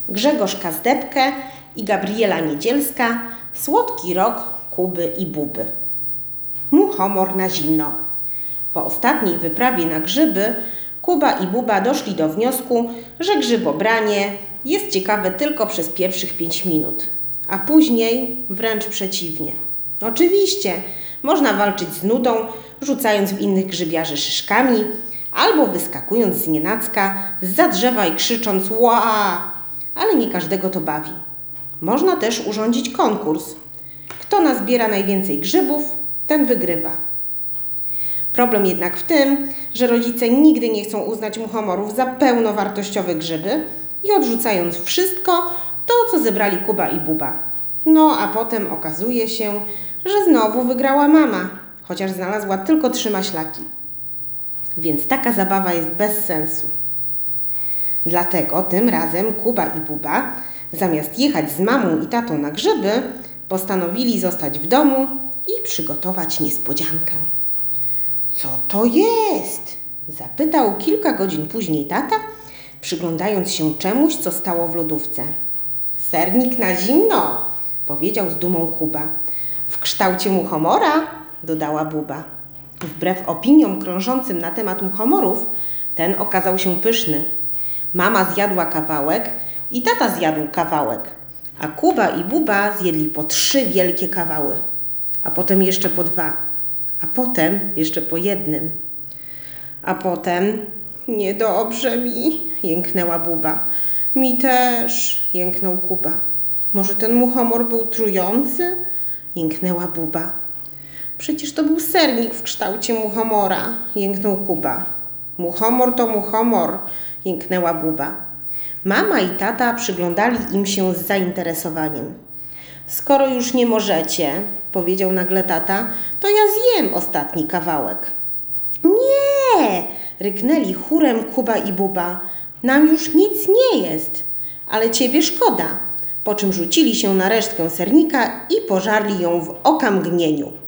Grzegorz Kazdebkę i Gabriela Niedzielska, Słodki rok Kuby i Buby. Muchomor na zimno. Po ostatniej wyprawie na grzyby Kuba i Buba doszli do wniosku, że grzybobranie jest ciekawe tylko przez pierwszych 5 minut, a później wręcz przeciwnie. Oczywiście można walczyć z nudą, rzucając w innych grzybiarzy szyszkami albo wyskakując znienacka zza drzewa i krzycząc „Ła!”, ale nie każdego to bawi. Można też urządzić konkurs. Kto nazbiera najwięcej grzybów, ten wygrywa. Problem jednak w tym, że rodzice nigdy nie chcą uznać muchomorów za pełnowartościowe grzyby i odrzucają wszystko to, co zebrali Kuba i Buba. No a potem okazuje się, że znowu wygrała mama, chociaż znalazła tylko 3 maślaki. Więc taka zabawa jest bez sensu. Dlatego tym razem Kuba i Buba, zamiast jechać z mamą i tatą na grzyby, postanowili zostać w domu i przygotować niespodziankę. Co to jest? Zapytał kilka godzin później tata, przyglądając się czemuś, co stało w lodówce. Sernik na zimno, powiedział z dumą Kuba. W kształcie muchomora, dodała Buba. Wbrew opiniom krążącym na temat muchomorów, ten okazał się pyszny. Mama zjadła kawałek i tata zjadł kawałek, a Kuba i Buba zjedli po 3 wielkie kawały, a potem jeszcze po 2, a potem jeszcze po 1. A potem niedobrze mi, jęknęła Buba. Mi też, jęknął Kuba. Może ten muchomor był trujący? Jęknęła Buba. Przecież to był sernik w kształcie muchomora, jęknął Kuba. Muchomor to muchomor, jęknęła Buba. Mama i tata przyglądali im się z zainteresowaniem. Skoro już nie możecie, powiedział nagle tata, to ja zjem ostatni kawałek. Nie, ryknęli chórem Kuba i Buba. Nam już nic nie jest, ale ciebie szkoda. Po czym rzucili się na resztkę sernika i pożarli ją w okamgnieniu.